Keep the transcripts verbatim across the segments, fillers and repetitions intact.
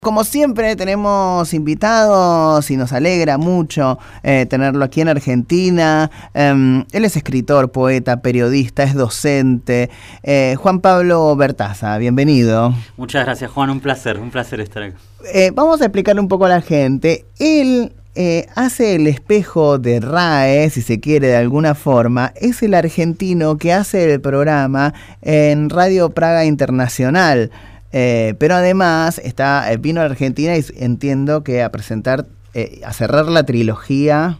Como siempre tenemos invitados y nos alegra mucho eh, tenerlo aquí en Argentina. Eh, él es escritor, poeta, periodista, es docente. Eh, Juan Pablo Bertaza, bienvenido. Muchas gracias, Juan, un placer, un placer estar aquí. Eh, vamos a explicarle un poco a la gente. Él eh, hace el espejo de R A E, si se quiere de alguna forma. Es el argentino que hace el programa en Radio Praga Internacional. Eh, pero además está, eh, vino a la Argentina y entiendo que a presentar, eh, a cerrar la trilogía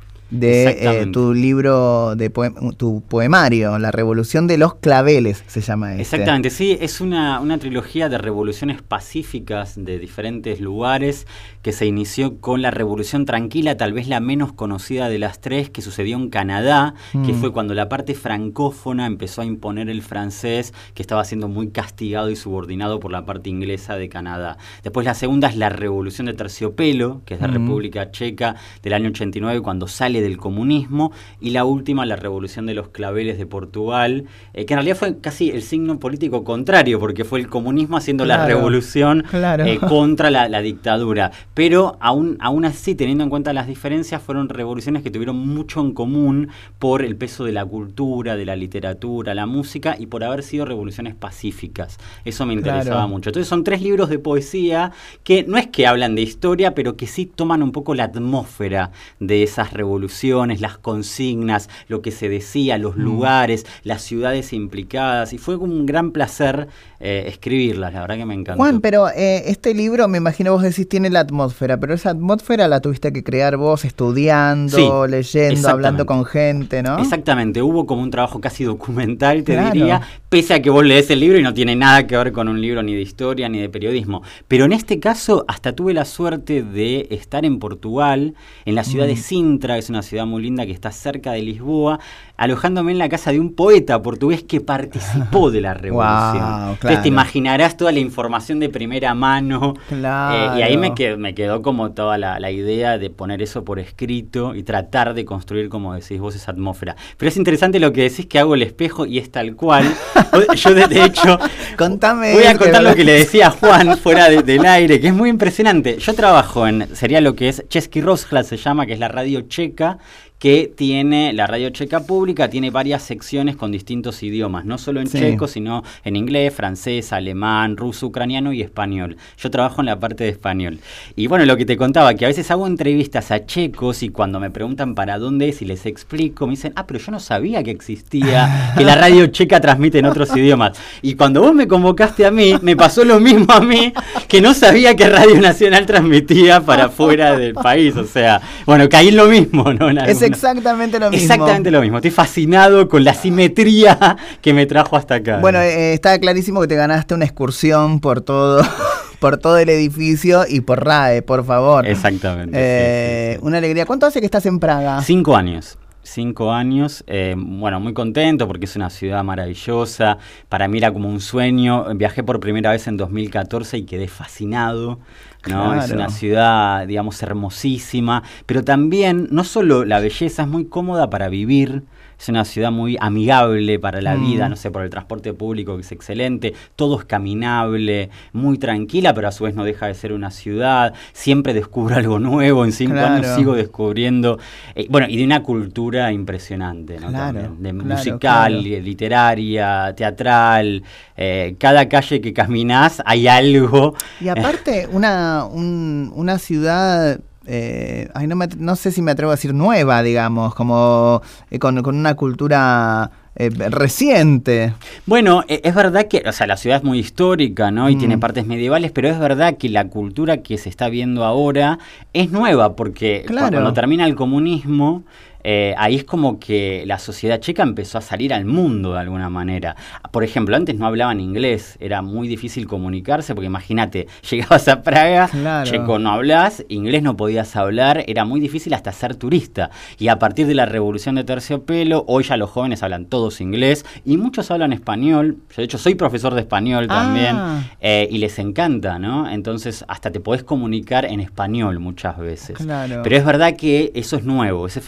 de eh, tu libro, de poem tu poemario, La Revolución de los Claveles, se llama este. Exactamente, sí, es una, una trilogía de revoluciones pacíficas de diferentes lugares que se inició con la Revolución Tranquila, tal vez la menos conocida de las tres, que sucedió en Canadá, mm. que fue cuando la parte francófona empezó a imponer el francés, que estaba siendo muy castigado y subordinado por la parte inglesa de Canadá. Después la segunda es la Revolución de Terciopelo, que es la mm. República Checa del año ochenta y nueve, cuando sale del comunismo, y la última, la Revolución de los Claveles de Portugal, eh, que en realidad fue casi el signo político contrario, porque fue el comunismo haciendo claro, la revolución claro. eh, contra la, la dictadura. Pero aún, aún así, teniendo en cuenta las diferencias, fueron revoluciones que tuvieron mucho en común por el peso de la cultura, de la literatura, la música, y por haber sido revoluciones pacíficas. Eso me interesaba claro. mucho. Entonces son tres libros de poesía que no es que hablan de historia, pero que sí toman un poco la atmósfera de esas revoluciones, las consignas, lo que se decía, los mm. lugares, las ciudades implicadas, y fue un gran placer eh, escribirlas, la verdad que me encantó. Juan, pero eh, este libro, me imagino vos decís, tiene la atmósfera, pero esa atmósfera la tuviste que crear vos estudiando, sí, leyendo, hablando con gente, ¿no? Exactamente, hubo como un trabajo casi documental, te claro. diría, pese a que vos lees el libro y no tiene nada que ver con un libro ni de historia ni de periodismo. Pero en este caso hasta tuve la suerte de estar en Portugal, en la ciudad mm. de Sintra, que es una ciudad muy linda que está cerca de Lisboa, alojándome en la casa de un poeta portugués que participó de la revolución. Wow, claro. Entonces te imaginarás toda la información de primera mano. Claro. Eh, y ahí me quedó, me quedó como toda la, la idea de poner eso por escrito y tratar de construir, como decís vos, esa atmósfera. Pero es interesante lo que decís, que hago el espejo y es tal cual. Yo de, de hecho Contame voy a contar lo que le decía a Juan fuera de, del aire, que es muy impresionante. Yo trabajo en, sería lo que es Český rozhlas, se llama, que es la radio checa, que tiene, la radio checa pública tiene varias secciones con distintos idiomas, no solo en sí. checo, sino en inglés, francés, alemán, ruso, ucraniano y español. Yo trabajo en la parte de español. Y bueno, lo que te contaba, que a veces hago entrevistas a checos y cuando me preguntan para dónde es y les explico, me dicen, ah, pero yo no sabía que existía, que la radio checa transmite en otros idiomas. Y cuando vos me convocaste a mí, me pasó lo mismo a mí, que no sabía que Radio Nacional transmitía para fuera del país. O sea, bueno, caí en lo mismo, ¿no? Es exactamente lo mismo. Exactamente lo mismo. Estoy fascinado con la simetría que me trajo hasta acá. Bueno, eh, está clarísimo que te ganaste una excursión por todo, por todo el edificio y por R A E, por favor. Exactamente. Eh, sí, sí, sí. Una alegría. ¿Cuánto hace que estás en Praga? Cinco años. Cinco años, eh, bueno, muy contento porque es una ciudad maravillosa. Para mí era como un sueño. Viajé por primera vez en dos mil catorce y quedé fascinado, ¿no? Claro. Es una ciudad, digamos, hermosísima, pero también, no solo la belleza, es muy cómoda para vivir. Es una ciudad muy amigable para la mm. vida, no sé, por el transporte público que es excelente, todo es caminable, muy tranquila, pero a su vez no deja de ser una ciudad. Siempre descubro algo nuevo, en cinco claro. años sigo descubriendo, eh, bueno, y de una cultura impresionante, ¿no? Claro, También, de claro, musical, claro. literaria, teatral, eh, cada calle que caminás hay algo. Y aparte, una, un, una ciudad... Eh, ay, no, me, no sé si me atrevo a decir nueva, digamos, como eh, con, con una cultura eh, reciente. Bueno, eh, es verdad que, o sea, la ciudad es muy histórica, ¿no? Y mm. tiene partes medievales, pero es verdad que la cultura que se está viendo ahora es nueva, porque claro. cuando termina el comunismo, Eh, ahí es como que la sociedad checa empezó a salir al mundo de alguna manera. Por ejemplo, antes no hablaban inglés, era muy difícil comunicarse, porque imagínate, llegabas a Praga, claro. checo no hablás, inglés no podías hablar, era muy difícil hasta ser turista. Y a partir de la Revolución de Terciopelo, hoy ya los jóvenes hablan todos inglés, y muchos hablan español. Yo de hecho soy profesor de español también, ah. eh, y les encanta, ¿no? Entonces hasta te podés comunicar en español muchas veces. Claro. Pero es verdad que eso es nuevo, ese fenómeno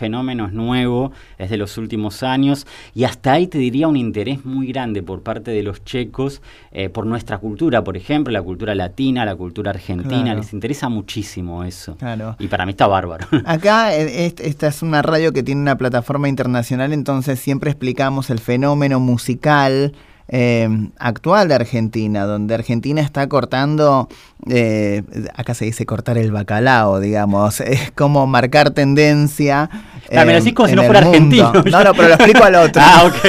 no es nuevo, es de los últimos años, y hasta ahí te diría un interés muy grande por parte de los checos eh, por nuestra cultura, por ejemplo, la cultura latina, la cultura argentina, claro. Les interesa muchísimo eso. Claro. Y para mí está bárbaro. Acá esta es una radio que tiene una plataforma internacional, entonces siempre explicamos el fenómeno musical Eh, actual de Argentina, donde Argentina está cortando, eh, acá se dice cortar el bacalao, digamos, es como marcar tendencia. Eh, ah, me lo decís como si no fuera argentino. No, no, pero lo explico al otro. Ah, ok,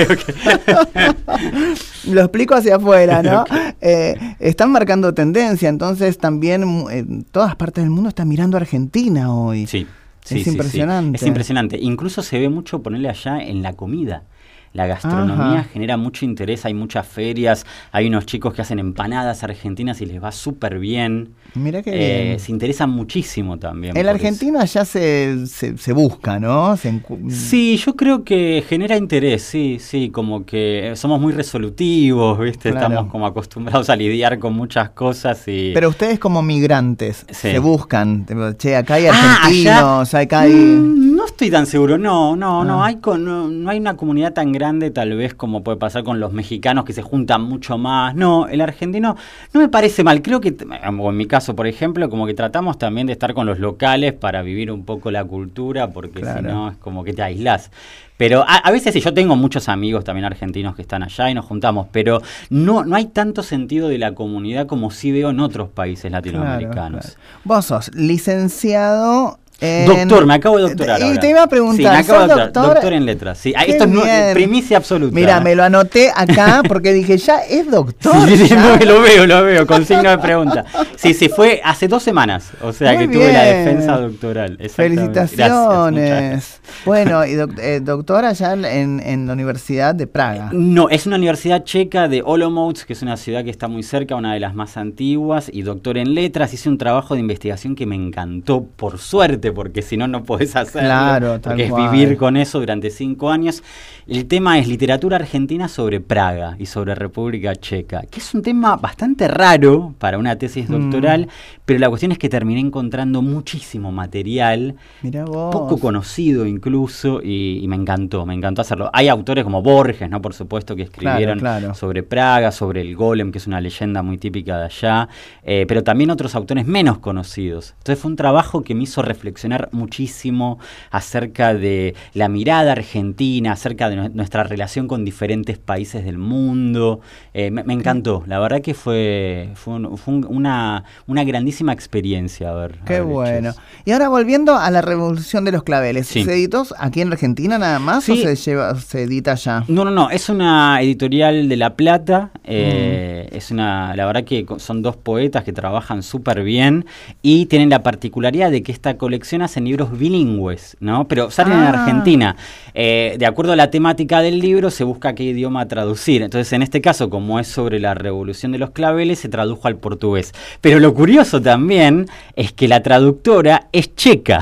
ok. Lo explico hacia afuera, ¿no? Okay. Eh, están marcando tendencia, entonces también en todas partes del mundo están mirando a Argentina hoy. Sí. Sí, es sí, impresionante. Sí. Es impresionante. Incluso se ve mucho ponerle allá en la comida. La gastronomía Ajá. genera mucho interés, hay muchas ferias, hay unos chicos que hacen empanadas argentinas y les va súper bien. Mira que eh, bien. Se interesan muchísimo también. El argentino allá se, se, se busca, ¿no? Se encu- sí, yo creo que genera interés, sí, sí, como que somos muy resolutivos, ¿viste? Claro. Estamos como acostumbrados a lidiar con muchas cosas y... Pero ustedes como migrantes sí. se buscan, che, acá hay argentinos, ah, acá hay... Mm, no estoy tan seguro, no, no, ah. no, hay con, no, no hay una comunidad tan grande tal vez como puede pasar con los mexicanos que se juntan mucho más. No, el argentino no me parece mal, creo que, o en mi caso, por ejemplo, como que tratamos también de estar con los locales para vivir un poco la cultura, porque claro. si no es como que te aislás. Pero a, a veces sí, yo tengo muchos amigos también argentinos que están allá y nos juntamos, pero no, no hay tanto sentido de la comunidad como sí veo en otros países latinoamericanos. Claro, claro. Vos sos licenciado... En... Doctor, me acabo de doctorar Y ahora. te iba a preguntar, sí, me acabo de doctor? doctor? doctor en letras. Sí, esto bien. es no, primicia absoluta. Mira, me lo anoté acá porque dije, ya es doctor. Sí, sí, no, lo veo, lo veo, con signo de pregunta. Sí, sí, fue hace dos semanas, o sea Muy que bien. tuve la defensa doctoral. Felicitaciones. Gracias, bueno, y doc eh, doctor allá en, en la Universidad de Praga. No, es una universidad checa de Olomouc, que es una ciudad que está muy cerca, una de las más antiguas, y doctor en letras. Hice un trabajo de investigación que me encantó, por suerte, porque si no, no podés hacerlo, claro, porque tal es vivir con eso durante cinco años. El tema es literatura argentina sobre Praga y sobre República Checa, que es un tema bastante raro para una tesis doctoral, mm. pero la cuestión es que terminé encontrando muchísimo material, Mirá vos. poco conocido incluso, y, y me encantó, me encantó hacerlo. Hay autores como Borges, ¿no? Por supuesto, que escribieron claro, claro. sobre Praga, sobre el Golem, que es una leyenda muy típica de allá, eh, pero también otros autores menos conocidos. Entonces fue un trabajo que me hizo reflexionar muchísimo acerca de la mirada argentina, acerca de nuestra relación con diferentes países del mundo. Eh, me, me encantó, la verdad que fue, fue, un, fue un, una, una grandísima experiencia. A ver, Qué haber bueno. hecho eso. Y ahora volviendo a la Revolución de los Claveles, sí. ¿se editó aquí en Argentina nada más sí. o se, lleva, se edita allá? No, no, no, es una editorial de La Plata, eh, mm. es una, la verdad que son dos poetas que trabajan súper bien y tienen la particularidad de que esta colección hacen libros bilingües, ¿no? Pero salen ah. en Argentina. Eh, de acuerdo a la temática del libro, se busca qué idioma traducir. Entonces, en este caso, como es sobre la Revolución de los Claveles, se tradujo al portugués. Pero lo curioso también es que la traductora es checa.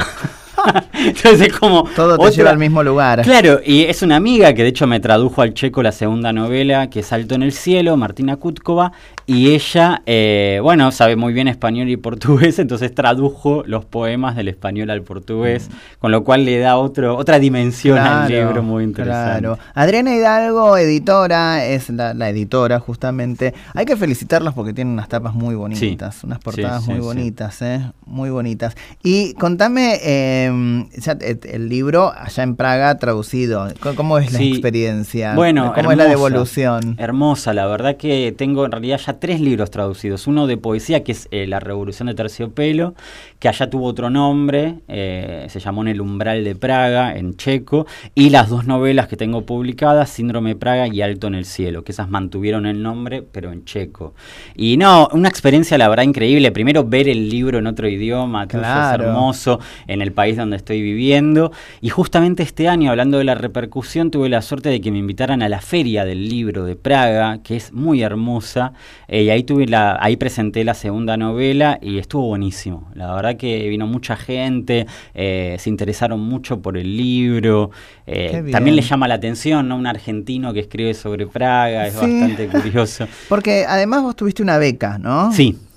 Entonces es como todo te otra... lleva al mismo lugar. Claro, y es una amiga que de hecho me tradujo al checo la segunda novela, que es Alto en el Cielo, Martina Kutkova, y ella, eh, bueno, sabe muy bien español y portugués, entonces tradujo los poemas del español al portugués, mm. con lo cual le da otro, otra dimensión claro, al libro muy interesante. Claro. Adriana Hidalgo, editora, es la, la editora justamente. Hay que felicitarlos porque tienen unas tapas muy bonitas, sí. unas portadas sí, muy sí, bonitas, sí. ¿eh? Muy bonitas. Y contame... Eh, Ya, el libro allá en Praga traducido, ¿cómo es la sí, experiencia? Bueno, ¿Cómo hermosa, es la devolución? Hermosa, la verdad que tengo en realidad ya tres libros traducidos. Uno de poesía, que es eh, La Revolución de Terciopelo, que allá tuvo otro nombre, eh, se llamó En el Umbral de Praga, en checo, y las dos novelas que tengo publicadas, Síndrome Praga y Alto en el Cielo, que esas mantuvieron el nombre, pero en checo. Y no, una experiencia la verdad increíble. Primero ver el libro en otro idioma, que claro. es hermoso, en el país donde estoy viviendo, y justamente este año, hablando de la repercusión, tuve la suerte de que me invitaran a la Feria del Libro de Praga, que es muy hermosa, eh, y ahí tuve la, ahí presenté la segunda novela y estuvo buenísimo. La verdad que vino mucha gente, eh, se interesaron mucho por el libro, eh, también le llama la atención, ¿no? Un argentino que escribe sobre Praga, es sí. bastante curioso. Porque además vos tuviste una beca, ¿no? Sí.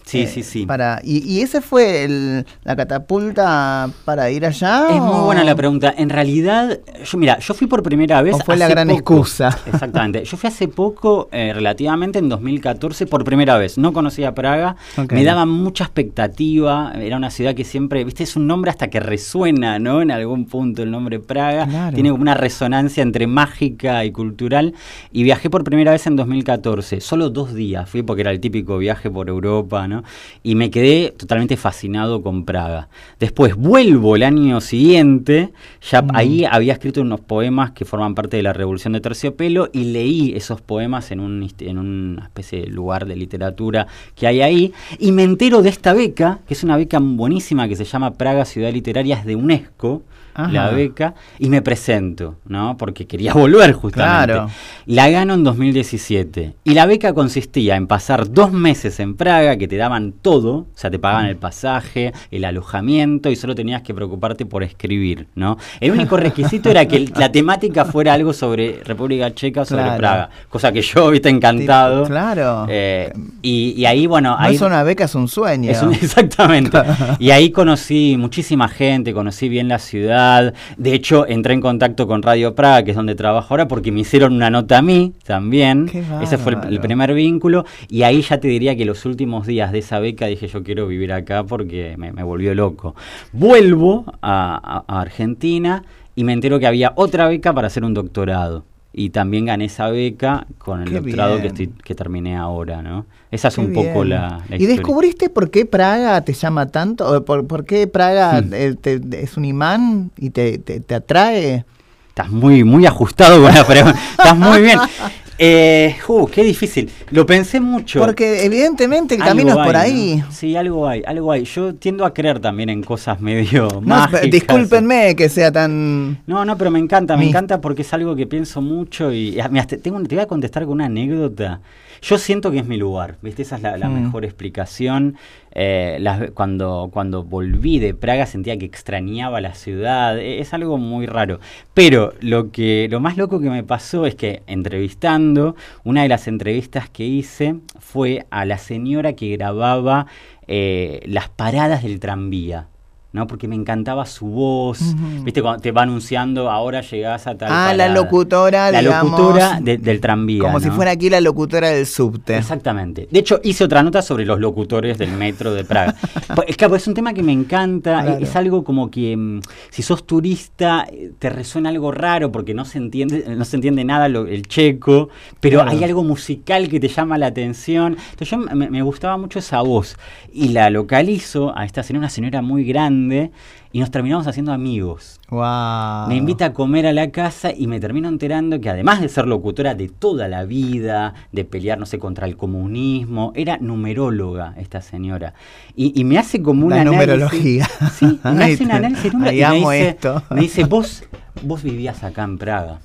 Sí, eh, sí, sí. Para, y, ¿Y ese fue el, la catapulta para ir allá? Es o? muy buena la pregunta. En realidad, yo mira, yo fui por primera vez. ¿O fue hace la gran poco. excusa? Exactamente. Yo fui hace poco, eh, relativamente en dos mil catorce, por primera vez. No conocía Praga. Okay. Me daba mucha expectativa. Era una ciudad que siempre, viste, es un nombre hasta que resuena, ¿no? En algún punto el nombre Praga. Claro. Tiene como una resonancia entre mágica y cultural. Y viajé por primera vez en dos mil catorce. Solo dos días fui porque era el típico viaje por Europa, ¿no? Y me quedé totalmente fascinado con Praga. Después vuelvo el año siguiente, ya mm. ahí había escrito unos poemas que forman parte de la Revolución de Terciopelo y leí esos poemas en, un, en una especie de lugar de literatura que hay ahí y me entero de esta beca, que es una beca buenísima que se llama Praga Ciudad Literaria, es de UNESCO. Ajá. La beca, y me presento, ¿no? Porque quería volver justamente. Claro. La gano en dos mil diecisiete. Y la beca consistía en pasar dos meses en Praga, que te daban todo, o sea, te pagaban el pasaje, el alojamiento, y solo tenías que preocuparte por escribir, ¿no? El único requisito era que la temática fuera algo sobre República Checa o sobre claro. Praga, cosa que yo, viste, encantado. Sí, claro. Eh, y, y ahí, bueno... No ahí, es una beca, es un sueño. Es un, exactamente. Y ahí conocí muchísima gente, conocí bien la ciudad. De hecho, entré en contacto con Radio Praga, que es donde trabajo ahora, porque me hicieron una nota a mí también. Ese fue el, el primer vínculo. Y ahí ya te diría que los últimos días de esa beca dije, yo quiero vivir acá porque me, me volvió loco. Vuelvo a, a, a Argentina y me entero que había otra beca para hacer un doctorado. Y también gané esa beca con el Qué doctorado que, estoy, que terminé ahora, ¿no? Esa es Qué un bien. poco la, la ¿Y historia. Descubriste por qué Praga te llama tanto? ¿Por, por qué Praga hmm. eh, te, es un imán y te, te, te atrae? Estás muy, muy ajustado con la pregunta. Estás muy bien. Eh, uh, qué difícil. Lo pensé mucho. Porque evidentemente el algo camino es por hay, ahí. ¿no? Sí, algo hay, algo hay. Yo tiendo a creer también en cosas medio no, mágicas. Discúlpenme que sea tan... No, no, pero me encanta, me Mi... encanta porque es algo que pienso mucho y... Mira, te, tengo, te voy a contestar con una anécdota. Yo siento que es mi lugar, ¿viste? Esa es la, la mm. mejor explicación. Eh, las, cuando, cuando volví de Praga sentía que extrañaba la ciudad. Es algo muy raro. Pero lo que lo más loco que me pasó es que entrevistando, una de las entrevistas que hice fue a la señora que grababa eh, las paradas del tranvía. ¿No? Porque me encantaba su voz, uh-huh. ¿viste? Cuando te va anunciando, ahora llegás a tal Ah, parada. la locutora, La digamos, locutora de, del tranvía, como ¿no? si fuera aquí la locutora del subte. Exactamente. De hecho, hice otra nota sobre los locutores del metro de Praga. Es que es un tema que me encanta, claro. es, es algo como que mmm, si sos turista te resuena algo raro porque no se entiende, no se entiende nada lo, el checo, pero claro. hay algo musical que te llama la atención. Entonces yo me, me gustaba mucho esa voz y la localizo a esta señora, una señora muy grande, y nos terminamos haciendo amigos. Wow. Me invita a comer a la casa y me termino enterando que además de ser locutora de toda la vida, de pelear, no sé, contra el comunismo, era numeróloga esta señora. Y, y me hace como una la análisis. numerología. Sí, me hace un análisis de números y me dice, esto. me dice, vos, vos vivías acá en Praga.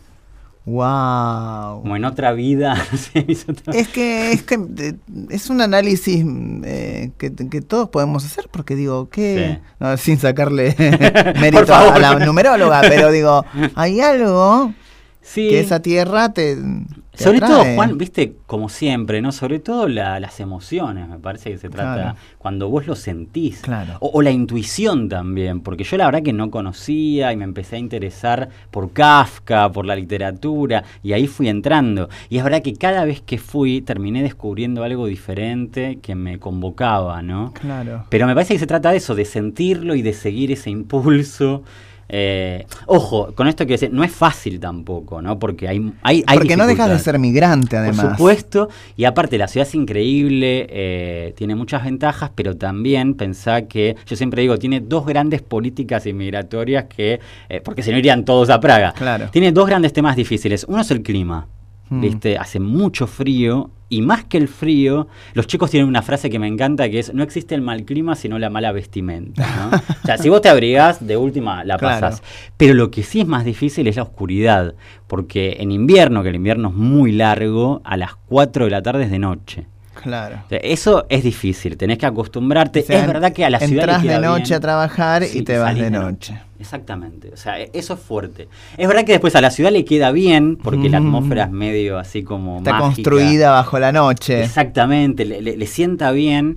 Wow. Como en otra vida. es que es que es un análisis eh, que, que todos podemos hacer porque digo que sí. no, sin sacarle mérito a la numeróloga, pero digo hay algo sí. que esa tierra te, te sobre atrae. todo, Juan, viste, como siempre, ¿no? Sobre todo la, las emociones, me parece que se trata claro. cuando vos lo sentís. Claro. O, o la intuición también, porque yo la verdad que no conocía y me empecé a interesar por Kafka, por la literatura, y ahí fui entrando. Y es verdad que cada vez que fui terminé descubriendo algo diferente que me convocaba, ¿no? Claro. Pero me parece que se trata de eso, de sentirlo y de seguir ese impulso. Eh, ojo, con esto que decir, no es fácil tampoco, ¿no? Porque hay, hay, hay Porque no dejas de ser migrante, además. Por supuesto, y aparte la ciudad es increíble, eh, tiene muchas ventajas, pero también pensá que, yo siempre digo, tiene dos grandes políticas inmigratorias que, eh, porque si no irían todos a Praga. Claro. Tiene dos grandes temas difíciles. Uno es el clima. ¿Viste? Hace mucho frío y más que el frío, los chicos tienen una frase que me encanta que es: no existe el mal clima sino la mala vestimenta, ¿no? O sea, si vos te abrigás, de última la pasás. Claro. Pero lo que sí es más difícil es la oscuridad, porque en invierno, que el invierno es muy largo, a las cuatro de la tarde es de noche. Claro. O sea, eso es difícil, tenés que acostumbrarte. O sea, es verdad que a la ciudad entras le queda de noche bien. a trabajar Sí, y te vas de, de noche. noche. Exactamente, o sea, eso es fuerte. Es verdad que después a la ciudad le queda bien, porque mm. la atmósfera es medio así como está mágica. Construida bajo la noche. Exactamente, le, le, le sienta bien.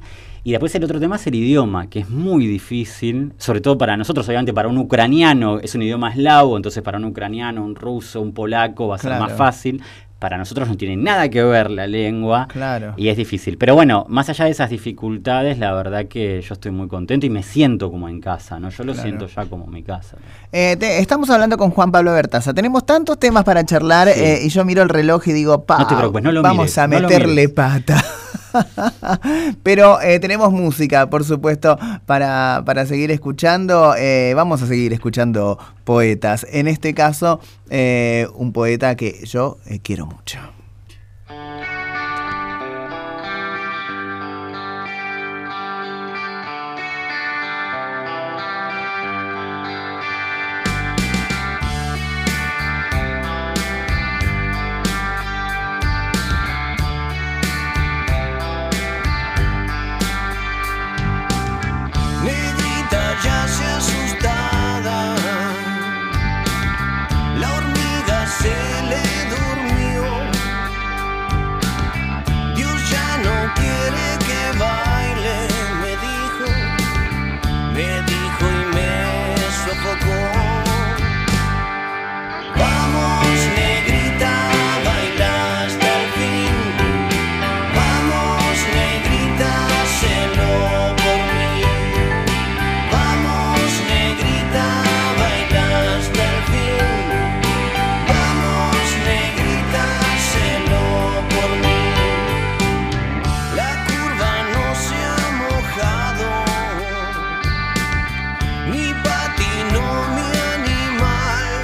Y después el otro tema es el idioma, que es muy difícil, sobre todo para nosotros, obviamente para un ucraniano es un idioma eslavo, entonces para un ucraniano, un ruso, un polaco va a ser Claro. más fácil. Para nosotros no tiene nada que ver la lengua, Claro. y es difícil. Pero bueno, más allá de esas dificultades, la verdad que yo estoy muy contento y me siento como en casa, ¿no? Yo lo Claro. siento ya como mi casa. Eh, te- estamos hablando con Juan Pablo Bertaza. Tenemos tantos temas para charlar Sí. eh, y yo miro el reloj y digo, pa, No te preocupes, no lo vamos mires, a no lo meterle mires. pata. Pero eh, tenemos música, por supuesto, para, para seguir escuchando. Eh, vamos a seguir escuchando poetas. En este caso, eh, un poeta que yo eh, quiero mucho. Negrita yace asustada, la hormiga se le durmió. Dios ya no quiere que baile, me dijo, me dijo y me sofocó. Vamos, negrita, baila hasta el fin. Vamos, negrita, hazlo por mí. Vamos, negrita, baila hasta el fin. Vamos, negrita, hazlo por mí. La curva no se ha mojado, ni patinó mi animal.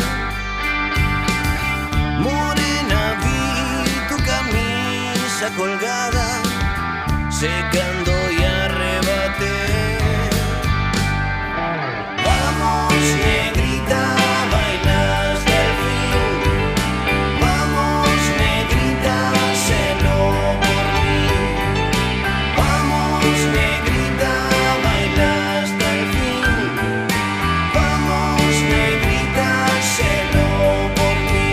Morena, vi tu camisa colgada, secando y arrebaté. Vamos, negrita, baila hasta el fin. Vamos, negrita, hazlo por mí. Vamos, negrita, baila hasta el fin. Vamos, negrita, hazlo por mí.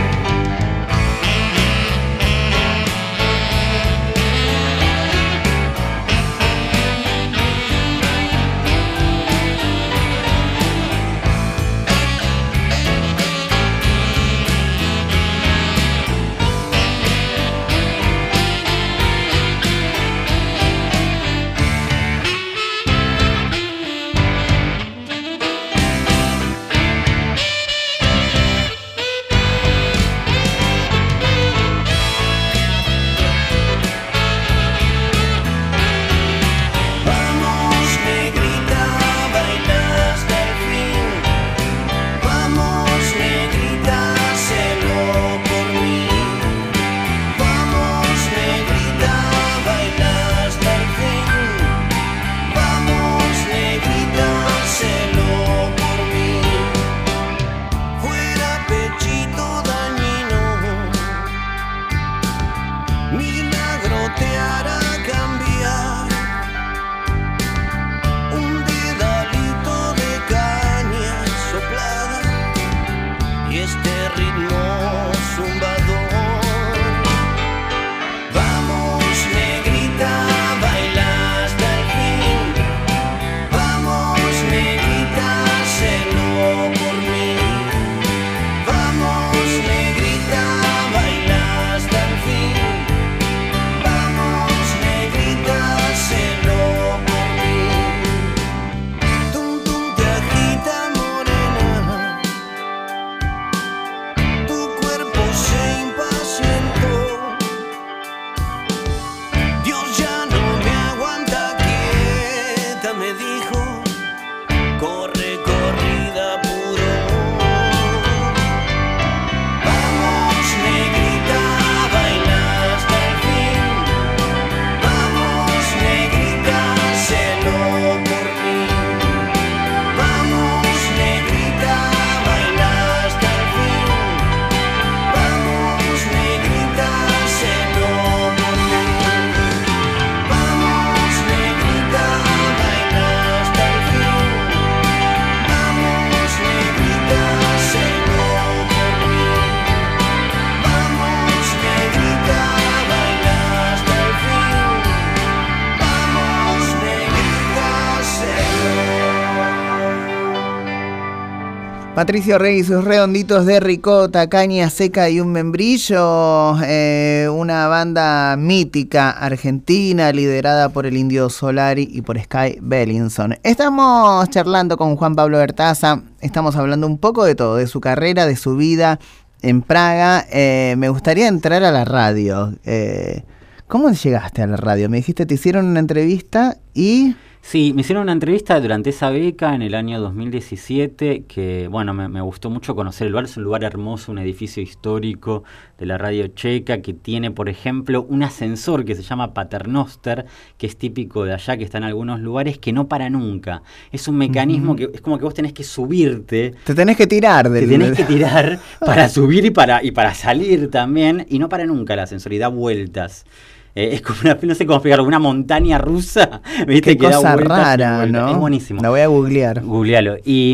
Vamos, negrita, baila hasta el fin. Vamos, negrita, hazlo por mí. Vamos, negrita, baila hasta el fin. Vamos, negrita, hazlo por mí. Fuera pechito dañino, milagro te hará cambiar. Un dedalito de caña soplada y este ritmo zumbador. Vamos, negrita, baila hasta el fin. Vamos, negrita, hazlo por mí. Vamos, negrita, baila hasta el fin. Vamos, negrita, hazlo por mí. Tum tum te agita, morena, tu cuerpo se impacientó. Dios ya no me aguanta quieta, me dijo, corre corrida puro. Vamos, negrita, baila hasta el fin. Vamos, negrita, hazlo por mí. Vamos, negrita, baila hasta el fin. Vamos, negrita, hazlo por mí. Vamos, negrita, baila hasta el fin. Patricio Rey y sus redonditos de ricota, caña seca y un membrillo, eh, una banda mítica argentina liderada por el Indio Solari y por Sky Bellinson. Estamos charlando con Juan Pablo Bertaza, estamos hablando un poco de todo, de su carrera, de su vida en Praga. Eh, me gustaría entrar a la radio. Eh, ¿Cómo llegaste a la radio? Me dijiste, te hicieron una entrevista y... Sí, me hicieron una entrevista durante esa beca en el año dos mil diecisiete, que bueno, me, me gustó mucho conocer el lugar. Es un lugar hermoso, un edificio histórico de la radio checa que tiene, por ejemplo, un ascensor que se llama Paternoster, que es típico de allá, que está en algunos lugares, que no para nunca. Es un mecanismo uh-huh. que es como que vos tenés que subirte. Te tenés que tirar. Del... Te tenés que tirar para subir y para, y para salir también, y no para nunca el ascensor, y da vueltas. Eh, es como una, no sé cómo explicarlo, una montaña rusa, ¿viste? Qué que cosa da vueltas rara, vueltas. ¿no? Es buenísimo. La voy a googlear. Googlealo. Y,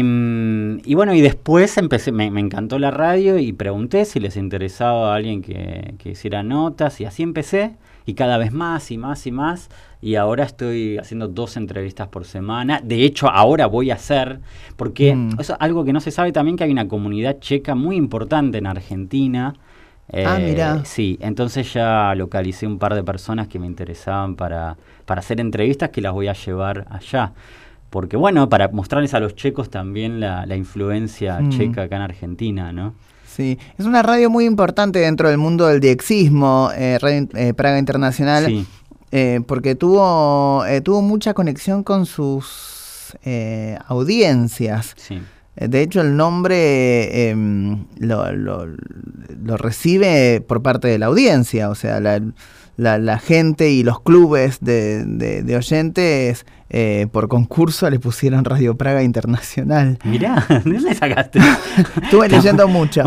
y bueno, y después empecé, me, me encantó la radio y pregunté si les interesaba a alguien que, que hiciera notas, y así empecé, y cada vez más y más y más, y ahora estoy haciendo dos entrevistas por semana. De hecho, ahora voy a hacer, porque mm. eso es algo que no se sabe también, que hay una comunidad checa muy importante en Argentina. Eh, ah, mira. Sí, entonces ya localicé un par de personas que me interesaban para, para hacer entrevistas, que las voy a llevar allá. Porque bueno, para mostrarles a los checos también la, la influencia mm. checa acá en Argentina, ¿no? Sí, es una radio muy importante dentro del mundo del diexismo, eh, Radio eh, Praga Internacional, sí. eh, porque tuvo, eh, tuvo mucha conexión con sus eh, audiencias. Sí. De hecho, el nombre eh, lo, lo, lo recibe por parte de la audiencia, o sea, la, la, la gente y los clubes de, de, de oyentes eh, por concurso le pusieron Radio Praga Internacional. Mirá, ¿de dónde sacaste? Estuve leyendo mucho.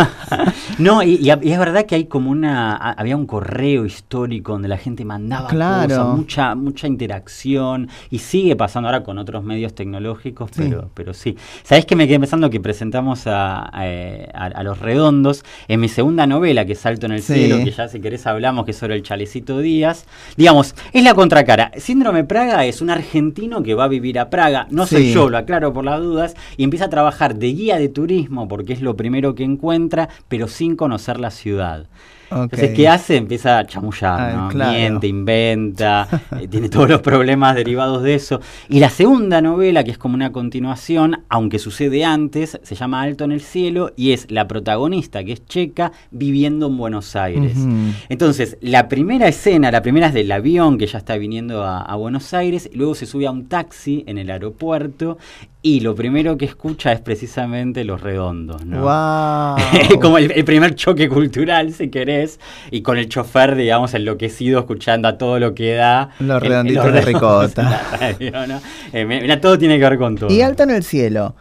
No, y, y es verdad que hay como una, había un correo histórico donde la gente mandaba claro. cosas, mucha, mucha interacción, y sigue pasando ahora con otros medios tecnológicos, sí. pero, pero sí. ¿Sabés que me quedé pensando que presentamos a, a, a Los Redondos en mi segunda novela, que es Alto en el sí. cielo, que ya si querés hablamos, que es sobre el Chalecito Díaz? Digamos, es la contracara. Síndrome Praga es un argentino que va a vivir a Praga, no soy sí. yo, lo aclaro por las dudas, y empieza a trabajar de guía de turismo, porque es lo primero que encuentra, pero sin conocer la ciudad. Okay. Entonces, ¿qué hace? Empieza a chamullar, ah, ¿no? Claro. Miente, inventa, eh, tiene todos los problemas derivados de eso. Y la segunda novela, que es como una continuación, aunque sucede antes, se llama Alto en el cielo, y es la protagonista, que es checa, viviendo en Buenos Aires. Uh-huh. Entonces, la primera escena, la primera es del avión, que ya está viniendo a, a Buenos Aires, luego se sube a un taxi en el aeropuerto, y lo primero que escucha es precisamente Los Redondos, ¿no? Wow. Como el, el primer choque cultural, si querés, y con el chofer, digamos, enloquecido, escuchando a todo lo que da. Los redonditos el, los de ricota. Radio, ¿no? eh, mira, todo tiene que ver con todo. Y Alto en el cielo.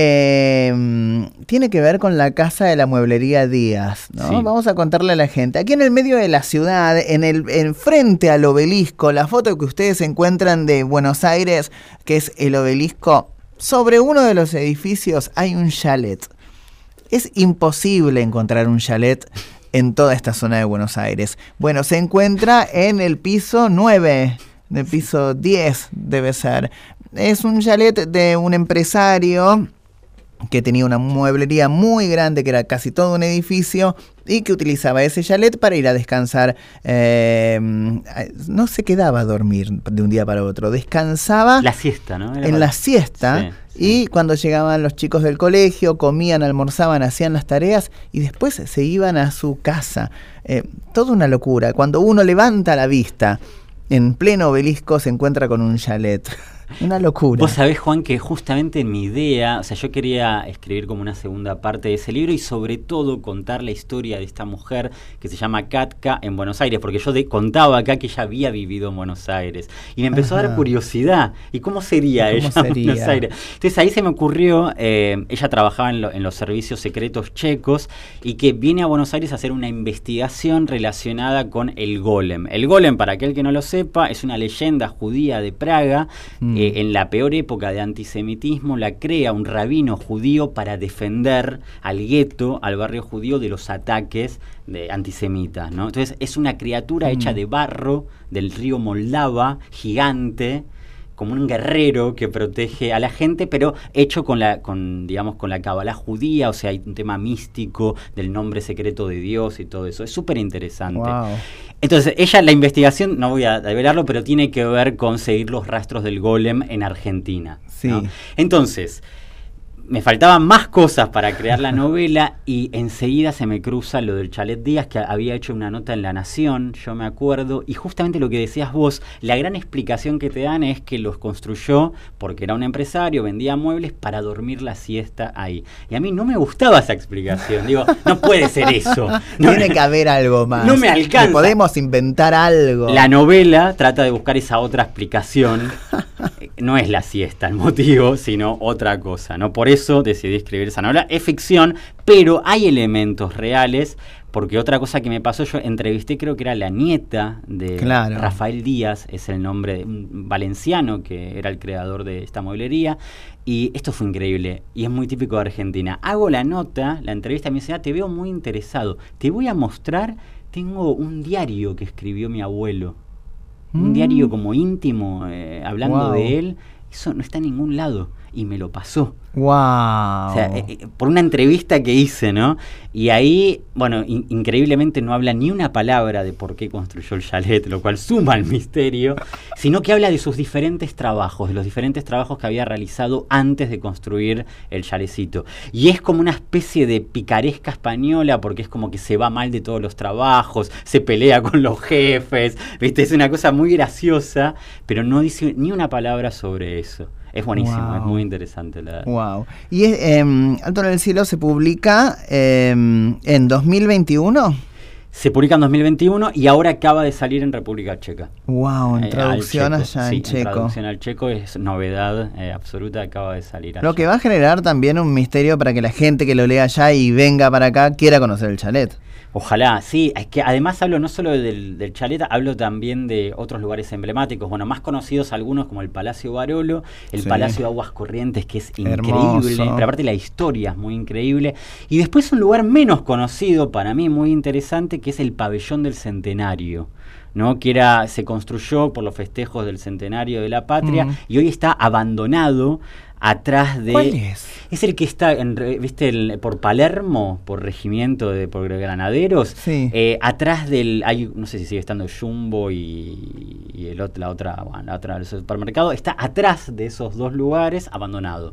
Eh, tiene que ver con la casa de la mueblería Díaz, ¿no? Sí. Vamos a contarle a la gente. Aquí en el medio de la ciudad, en el en frente al obelisco, la foto que ustedes encuentran de Buenos Aires, que es el obelisco, sobre uno de los edificios hay un chalet. Es imposible encontrar un chalet en toda esta zona de Buenos Aires. Bueno, se encuentra en el piso nueve, en el piso diez debe ser. Es un chalet de un empresario que tenía una mueblería muy grande, que era casi todo un edificio, y que utilizaba ese chalet para ir a descansar. Eh, no se quedaba a dormir de un día para otro, descansaba. La siesta, ¿no? Era en para... la siesta, sí, sí. Y cuando llegaban los chicos del colegio, comían, almorzaban, hacían las tareas y después se iban a su casa. Eh, toda una locura. Cuando uno levanta la vista, en pleno obelisco se encuentra con un chalet. Una locura. Vos sabés, Juan, que justamente mi idea, o sea, yo quería escribir como una segunda parte de ese libro y sobre todo contar la historia de esta mujer que se llama Katka en Buenos Aires, porque yo de, contaba acá que ella había vivido en Buenos Aires y me empezó Ajá. a dar curiosidad. ¿Y cómo sería ¿Y cómo ella sería? en Buenos Aires? Entonces ahí se me ocurrió, eh, ella trabajaba en, lo, en los servicios secretos checos y que viene a Buenos Aires a hacer una investigación relacionada con el Golem. El Golem, para aquel que no lo sepa, es una leyenda judía de Praga. Mm. Eh, en la peor época de antisemitismo la crea un rabino judío para defender al gueto, al barrio judío, de los ataques de antisemitas, ¿no? Entonces es una criatura mm. hecha de barro del río Moldava, gigante, como un guerrero que protege a la gente, pero hecho con la, con, digamos, con la cábala judía, o sea, hay un tema místico del nombre secreto de Dios y todo eso. Es súper interesante. Wow. Entonces, ella, la investigación, no voy a develarlo, pero tiene que ver con seguir los rastros del golem en Argentina, Sí. ¿no? Entonces, me faltaban más cosas para crear la novela y enseguida se me cruza lo del Chalet Díaz, que había hecho una nota en La Nación, yo me acuerdo, y justamente lo que decías vos, la gran explicación que te dan es que los construyó porque era un empresario, vendía muebles para dormir la siesta ahí. Y a mí no me gustaba esa explicación, digo, no puede ser eso. No, Tiene que haber algo más. No me alcanza. Podemos inventar algo. La novela trata de buscar esa otra explicación. No es la siesta el motivo, sino otra cosa, ¿no? Por eso decidí escribir esa novela. Es ficción, pero hay elementos reales, porque otra cosa que me pasó, yo entrevisté, creo que era la nieta de Claro. Rafael Díaz, es el nombre de un valenciano que era el creador de esta mueblería, y esto fue increíble, y es muy típico de Argentina. Hago la nota, la entrevista, me dice, ah, te veo muy interesado, te voy a mostrar, tengo un diario que escribió mi abuelo. Un Mm. diario como íntimo, eh, hablando Wow. de él. Eso no está en ningún lado. Y me lo pasó. Wow. O sea, eh, eh, por una entrevista que hice, ¿no? Y ahí, bueno, in- increíblemente no habla ni una palabra de por qué construyó el chalet, lo cual suma al misterio, sino que habla de sus diferentes trabajos, de los diferentes trabajos que había realizado antes de construir el chalecito. Y es como una especie de picaresca española, porque es como que se va mal de todos los trabajos, se pelea con los jefes, ¿viste? Es una cosa muy graciosa, pero no dice ni una palabra sobre eso. Es buenísimo, Wow. es muy interesante. La... Wow. Y es, eh, Alto en el Cielo se publica eh, en dos mil veintiuno. Se publica en dos mil veintiuno y ahora acaba de salir en República Checa. Wow, en Eh, traducción al allá sí, en checo. traducción al checo es novedad eh, absoluta, acaba de salir allá. Lo que va a generar también un misterio para que la gente que lo lea allá y venga para acá quiera conocer el chalet. Ojalá, sí, es que además hablo no solo del, del chalet, hablo también de otros lugares emblemáticos, bueno, más conocidos algunos como el Palacio Barolo, el Sí. Palacio de Aguas Corrientes, que es increíble, Hermoso. pero aparte la historia es muy increíble, y después un lugar menos conocido, para mí muy interesante, que es el Pabellón del Centenario, ¿no? Que era, se construyó por los festejos del Centenario de la Patria, Mm. y hoy está abandonado atrás de... ¿Cuál es? Es el que está, en, re- ¿viste? El, por Palermo, por regimiento de por Granaderos. Sí. Eh, atrás del, hay, no sé si sigue estando Jumbo y, y el otro, la otra, bueno, la otra del supermercado. Está atrás de esos dos lugares, abandonado.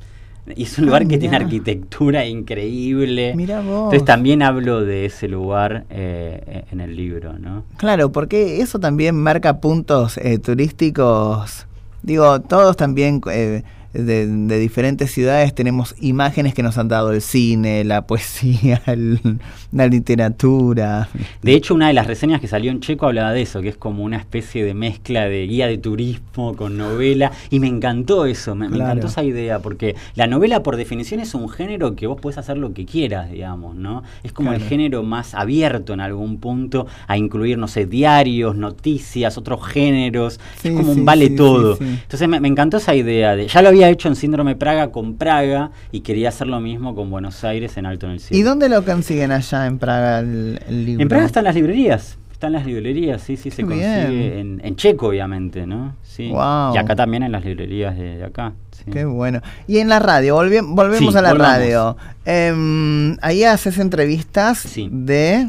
Y es un lugar Ah, que tiene mirá. arquitectura increíble. Mirá vos. Entonces también hablo de ese lugar eh, en el libro, ¿no? Claro, porque eso también marca puntos eh, turísticos. Digo, todos también eh, de, de diferentes ciudades tenemos imágenes que nos han dado el cine, la poesía, el- la literatura. De hecho, una de las reseñas que salió en checo hablaba de eso, que es como una especie de mezcla de guía de turismo con novela, y me encantó eso, me, me Claro. encantó esa idea, porque la novela por definición es un género que vos podés hacer lo que quieras, digamos, ¿no? Es como Claro. el género más abierto en algún punto a incluir, no sé, diarios, noticias, otros géneros, Sí, es como sí, un vale sí, todo. sí, sí. Entonces me, me encantó esa idea, de ya lo había hecho en Síndrome Praga con Praga, y quería hacer lo mismo con Buenos Aires en Alto en el Cielo. ¿Y dónde lo consiguen allá en Praga el, el libro? En Praga están las librerías. Están las librerías, sí, sí, se Qué consigue bien. en, en checo, obviamente, ¿no? Sí. Guau. Y acá también en las librerías de, de acá. Sí. Qué bueno. Y en la radio, volvi- volvemos Sí, a la volvamos. radio. Em, ahí haces entrevistas Sí. de...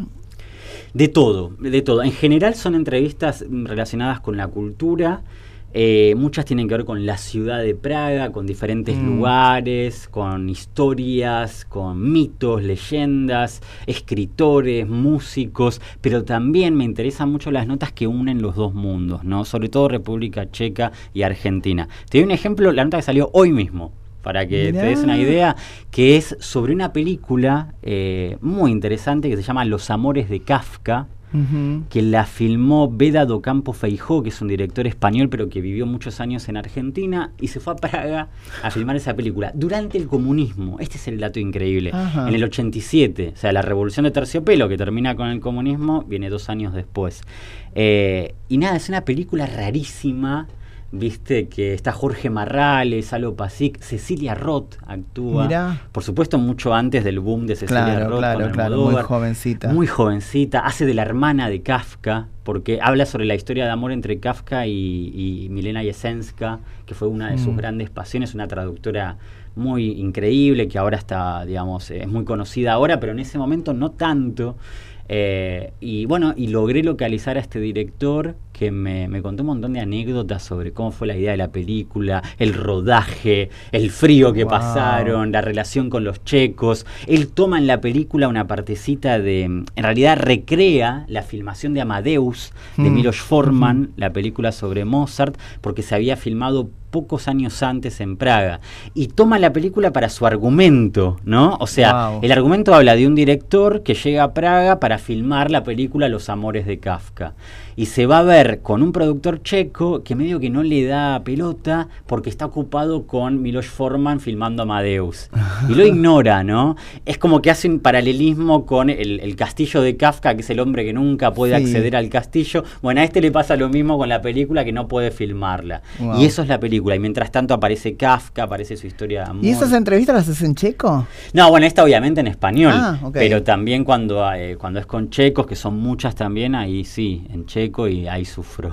De todo, de todo. En general son entrevistas relacionadas con la cultura. Eh, muchas tienen que ver con la ciudad de Praga, con diferentes Mm. lugares, con historias, con mitos, leyendas, escritores, músicos, pero también me interesan mucho las notas que unen los dos mundos, ¿no? Sobre todo República Checa y Argentina. Te doy un ejemplo, la nota que salió hoy mismo, para que Mirá. te des una idea, que es sobre una película eh, muy interesante que se llama Los Amores de Kafka, Ujú. que la filmó Beda do Campo Feijó, que es un director español pero que vivió muchos años en Argentina y se fue a Praga a filmar esa película durante el comunismo. Este es el dato increíble. Ajá. En el ochenta y siete, o sea, la revolución de Terciopelo, que termina con el comunismo, viene dos años después. Eh, y nada, es una película rarísima Viste que está Jorge Marrales, Salo Pasic, Cecilia Roth actúa. Mirá. Por supuesto, mucho antes del boom de Cecilia Claro, Roth. claro, con claro, muy jovencita. Muy jovencita. Hace de la hermana de Kafka, porque habla sobre la historia de amor entre Kafka y, y Milena Jesenska, que fue una de sus Mm. grandes pasiones, una traductora muy increíble, que ahora está, digamos, es muy conocida ahora, pero en ese momento no tanto. Eh, y bueno, y logré localizar a este director que me, me contó un montón de anécdotas sobre cómo fue la idea de la película, el rodaje, el frío que Wow. pasaron, la relación con los checos. Él toma en la película una partecita de, en realidad recrea la filmación de Amadeus, de Mm. Milos Forman, la película sobre Mozart, porque se había filmado pocos años antes en Praga, y toma la película para su argumento, ¿no? O sea, Wow. el argumento habla de un director que llega a Praga para filmar la película Los Amores de Kafka, y se va a ver con un productor checo que medio que no le da pelota porque está ocupado con Milos Forman filmando Amadeus, y lo ignora, ¿no? Es como que hace un paralelismo con el, el castillo de Kafka, que es el hombre que nunca puede Sí. acceder al castillo. Bueno, a este le pasa lo mismo con la película, que no puede filmarla. Wow. Y eso es la película. Y mientras tanto aparece Kafka, aparece su historia de amor. ¿Y esas entrevistas las haces en checo? No, bueno, esta obviamente en español. Ah, ok. Pero también cuando, eh, cuando es con checos, que son muchas también, ahí sí, en checo, y ahí sufro.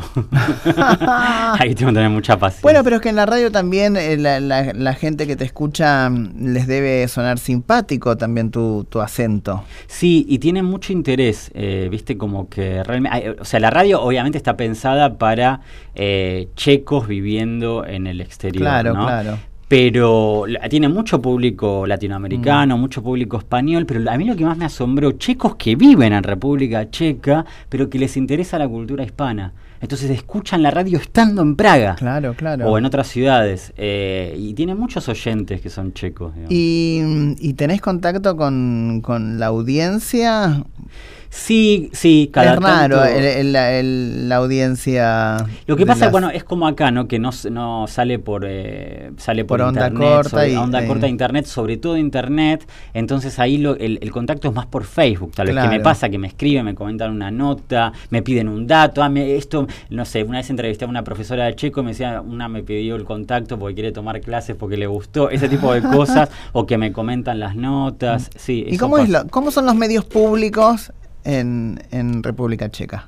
Ahí tengo que tener mucha paciencia. Bueno, pero es que en la radio también eh, la, la- la gente que te escucha mm, les debe sonar simpático también tu, tu acento. Sí, y tiene mucho interés, eh, viste, como que realmente, o sea, la radio obviamente está pensada para eh, checos viviendo en el exterior, Claro, ¿no? claro. Pero la- tiene mucho público latinoamericano, Mm. mucho público español, pero a mí lo que más me asombró, checos que viven en República Checa, pero que les interesa la cultura hispana. Entonces escuchan la radio estando en Praga. Claro, claro. O en otras ciudades. eh, y tiene muchos oyentes que son checos, digamos. ¿Y, ¿Y tenés contacto con, con la audiencia? Sí, sí, cada es raro tanto- el- el- la- el- la audiencia. Lo que de pasa, las- bueno, es como acá, ¿no? Que no, s- no sale por eh, sale por, Por onda internet, corta sobre- y- onda eh. corta de internet, sobre todo internet. Entonces ahí lo, el, el contacto es más por Facebook. Tal vez Claro. que me pasa que me escriben, me comentan una nota, me piden un dato. Ah, me- esto, no sé, una vez entrevisté a una profesora de checo, me decía, una me pidió el contacto porque quiere tomar clases porque le gustó, ese tipo de cosas, o que me comentan las notas. Sí, ¿Y eso cómo, es pasa. lo- cómo son los medios públicos en, en República Checa?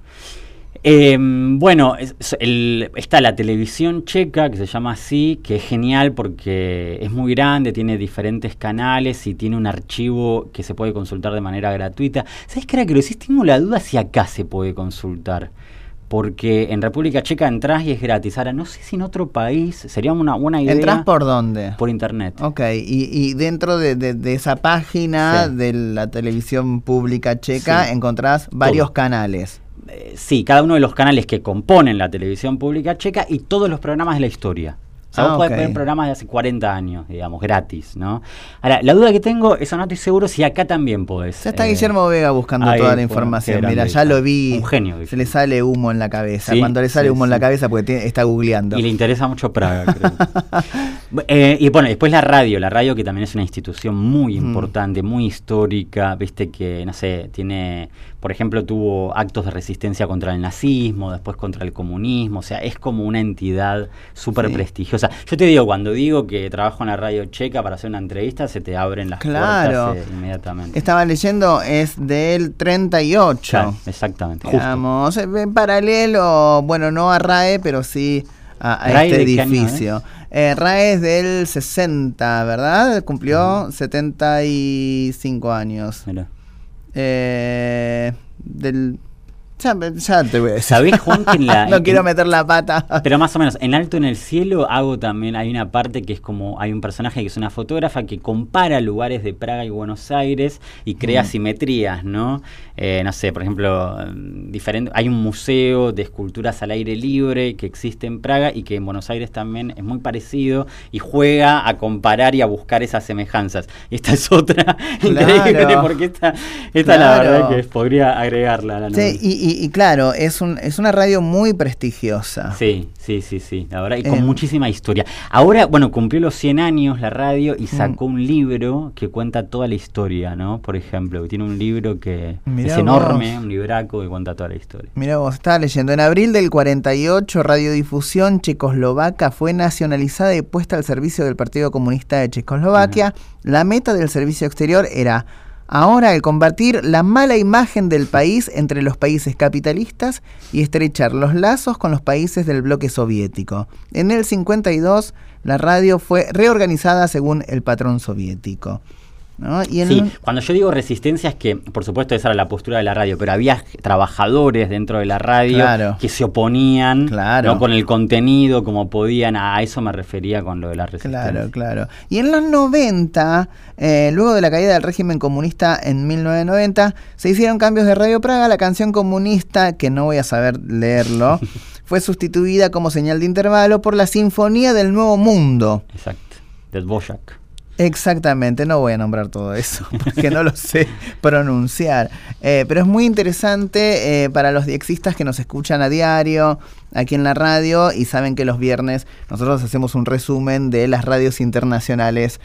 Eh, bueno, es- es el- está la televisión checa, que se llama así, que es genial porque es muy grande, tiene diferentes canales y tiene un archivo que se puede consultar de manera gratuita. ¿Sabes qué era que lo decís? Tengo la duda si acá se puede consultar. Porque en República Checa entras y es gratis. Ahora, no sé si en otro país sería una buena idea. ¿Entrás por dónde? Por internet. Ok, y, y dentro de, de- de esa página Sí. de la televisión pública checa Sí. encontrás varios Todo. canales. Eh, sí, cada uno de los canales que componen la televisión pública checa y todos los programas de la historia. O sea, Ah, vos podés ok. ver programas de hace cuarenta años, digamos, gratis, ¿no? Ahora, la duda que tengo, eso no estoy seguro si acá también podés. Ya está eh, Guillermo Vega buscando ahí, toda la bueno, información. qué grande Mira, ya Guillermo. lo vi. Un genio, Se Guillermo. le sale humo en la cabeza. Sí, Cuando le sale sí, humo en la sí. cabeza porque tiene- está googleando. Y le interesa mucho Praga, creo. Eh, y bueno, después la radio, la radio que también es una institución muy Mm. importante, muy histórica, viste que, no sé, tiene, por ejemplo, tuvo actos de resistencia contra el nazismo, después contra el comunismo, o sea, es como una entidad súper Sí. prestigiosa. Yo te digo, cuando digo que trabajo en la radio checa para hacer una entrevista, se te abren las Claro. puertas eh, inmediatamente. Estaba leyendo, es del treinta y ocho. Claro, exactamente, justo. Digamos, en paralelo, bueno, no a RAE, pero sí a, a ¿RAE este de qué año edificio. Eh, RAE es del sesenta, ¿verdad? Cumplió setenta y cinco años. Mirá. Eh, del... Ya, ya te voy a decir. ¿Sabés, Juan, que en la... no en- quiero meter la pata. Pero más o menos, en Alto en el Cielo hago también, hay una parte que es como, hay un personaje que es una fotógrafa que compara lugares de Praga y Buenos Aires y crea Mm. simetrías, ¿no? Eh, no sé, por ejemplo, mm, diferente, hay un museo de esculturas al aire libre que existe en Praga y que en Buenos Aires también es muy parecido y juega a comparar y a buscar esas semejanzas. Y esta es otra Claro. increíble porque esta, esta la Claro. verdad que podría agregarla a la novela. Sí, y, y, y claro, es, un, es una radio muy prestigiosa. Sí, sí, sí, sí, la verdad, y con Eh. muchísima historia. Ahora, bueno, cumplió los cien años la radio y sacó Mm. un libro que cuenta toda la historia, ¿no? Por ejemplo, que tiene un libro que Mirá es enorme, vos. un libraco que cuenta toda la historia. Mira, vos estaba leyendo, en abril del cuarenta y ocho, Radiodifusión Checoslovaca fue nacionalizada y puesta al servicio del Partido Comunista de Checoslovaquia. Uh-huh. La meta del servicio exterior era ahora el combatir la mala imagen del país entre los países capitalistas y estrechar los lazos con los países del bloque soviético. En el cincuenta y dos, la radio fue reorganizada según el patrón soviético, ¿no? Y en sí, un... cuando yo digo resistencia es que, por supuesto, esa era la postura de la radio, pero había trabajadores dentro de la radio Claro. que se oponían, Claro. ¿no? Con el contenido, como podían. A eso me refería con lo de la resistencia. Claro, claro. Y en los noventa, eh, luego de la caída del régimen comunista en mil novecientos noventa, se hicieron cambios de Radio Praga. La canción comunista, que no voy a saber leerlo, fue sustituida como señal de intervalo por la Sinfonía del Nuevo Mundo. Exacto, del Dvořák. Exactamente, no voy a nombrar todo eso porque no lo sé pronunciar, eh, pero es muy interesante eh, para los diexistas que nos escuchan a diario aquí en la radio y saben que los viernes nosotros hacemos un resumen de las radios internacionales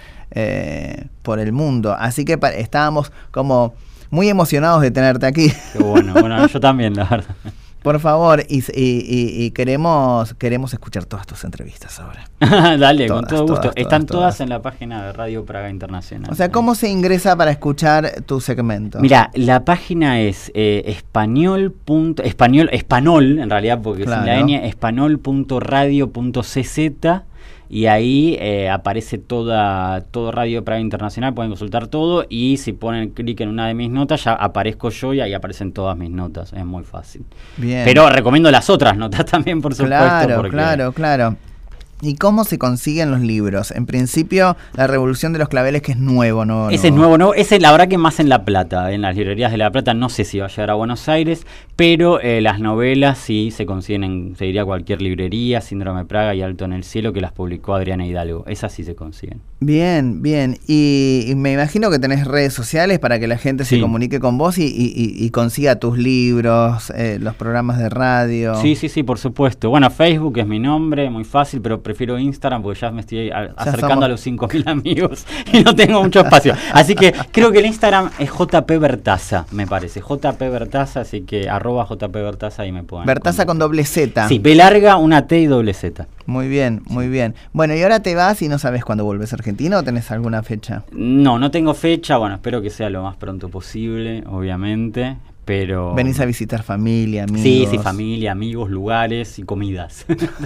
eh, por el mundo, así que pa- estábamos como muy emocionados de tenerte aquí. Qué bueno, bueno, yo también, la verdad. Por favor, y, y, y, y queremos queremos escuchar todas tus entrevistas ahora. Dale, Todas, con todo gusto. todas, Están todas, todas todas. en la página de Radio Praga Internacional. O sea, ¿cómo se ingresa para escuchar tu segmento? Mira, la página es eh, español. Punto, español, español, en realidad, porque Claro. sin la ñ, español punto radio punto c z, y ahí eh, aparece toda todo Radio Praga Internacional, pueden consultar todo, y si ponen clic en una de mis notas, ya aparezco yo y ahí aparecen todas mis notas, es muy fácil. Bien. Pero recomiendo las otras notas también, por supuesto. Claro, porque claro, claro. ¿Y cómo se consiguen los libros? En principio, La Revolución de los Claveles, que es nuevo, ¿no? Ese es nuevo, ¿no? Ese la verdad que más en La Plata, en las librerías de La Plata, no sé si va a llegar a Buenos Aires, pero eh, las novelas sí se consiguen en, se diría, cualquier librería, Síndrome Praga y Alto en el Cielo, que las publicó Adriana Hidalgo. Esas sí se consiguen. Bien, bien. Y, y me imagino que tenés redes sociales para que la gente Sí. se comunique con vos y, y, y, y consiga tus libros, eh, los programas de radio. Sí, sí, sí, por supuesto. Bueno, Facebook es mi nombre, muy fácil, pero prefiero Instagram porque ya me estoy a- acercando somos- a los cinco mil amigos y no tengo mucho espacio. Así que creo que el Instagram es J P Bertaza, me parece. J P Bertaza, así que arroba J P Bertaza y me pueden. Bertaza con doble Z. Sí, B larga, una T y doble Z. Muy bien, muy bien. Bueno, y ahora te vas y no sabes cuándo vuelves a Argentina, ¿o tenés alguna fecha? No, no tengo fecha, bueno, espero que sea lo más pronto posible, obviamente, pero... Venís a visitar familia, amigos. Sí, sí, familia, amigos, lugares y comidas.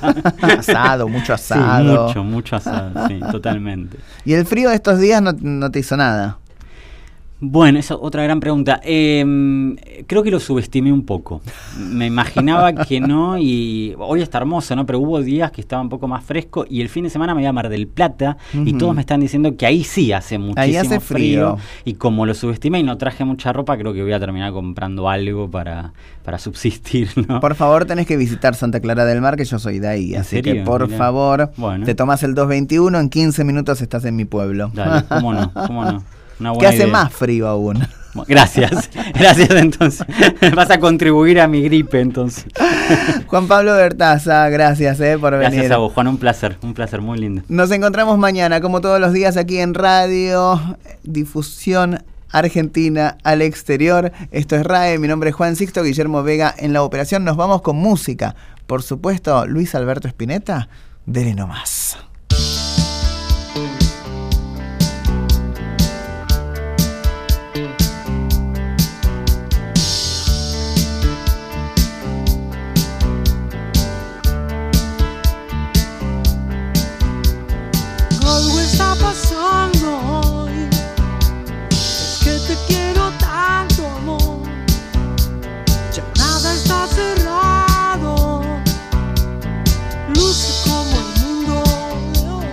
Asado, mucho Sí, asado. mucho, mucho asado, sí, totalmente. ¿Y el frío de estos días no, no te hizo nada? Bueno, esa es otra gran pregunta. Eh, creo que lo subestimé un poco. Me imaginaba que no, y hoy está hermoso, ¿no? Pero hubo días que estaba un poco más fresco y el fin de semana me iba a Mar del Plata y Ujú. todos me están diciendo que ahí sí hace muchísimo Ahí hace frío. Y como lo subestimé y no traje mucha ropa, creo que voy a terminar comprando algo para, para subsistir, ¿no? Por favor, tenés que visitar Santa Clara del Mar, que yo soy de ahí. ¿En Así serio? que, por Mirá. favor, Bueno. te tomás el dos veintiuno, en quince minutos estás en mi pueblo. Dale, cómo no, cómo no. Una Que buena hace idea. más frío aún. Bueno, gracias, gracias entonces. Vas a contribuir a mi gripe entonces. Juan Pablo Bertaza, gracias eh, por venir. Gracias a vos, Juan, un placer, un placer muy lindo. Nos encontramos mañana, como todos los días, aquí en Radio Difusión Argentina al Exterior. Esto es R A E, mi nombre es Juan Sixto, Guillermo Vega en la operación. Nos vamos con música. Por supuesto, Luis Alberto Spinetta, dele nomás. Algo está pasando hoy, es que te quiero tanto, amor. Ya nada está cerrado, luce como el mundo de hoy.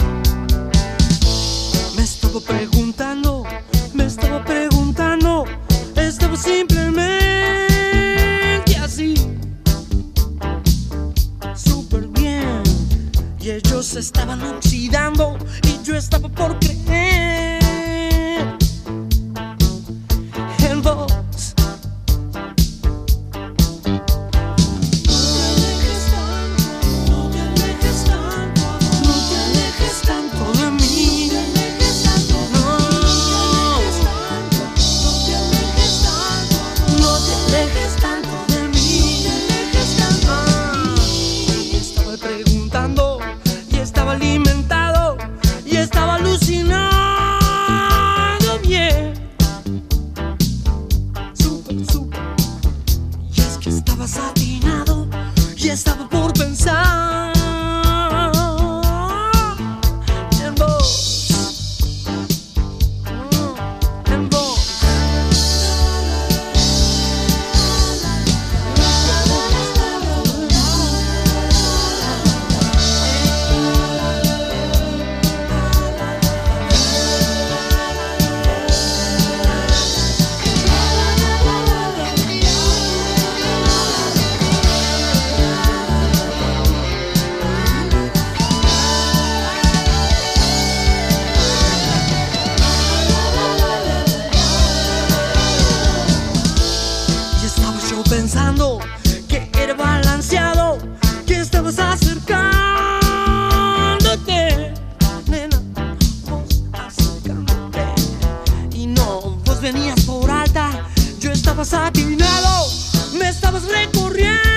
Me estaba preguntando, me estaba preguntando, estaba simplemente así, súper bien. Y ellos estaban oxidando y yo estaba por creer en vos. y estaba alucinando bien. Súper, súper. Y es que estaba satinado y estaba por pensar en vos, en vos. Pensando que era balanceado, que estabas acercándote, nena, vos acercándote. Y no, vos venías por alta, yo estaba satinado, me estabas recorriendo.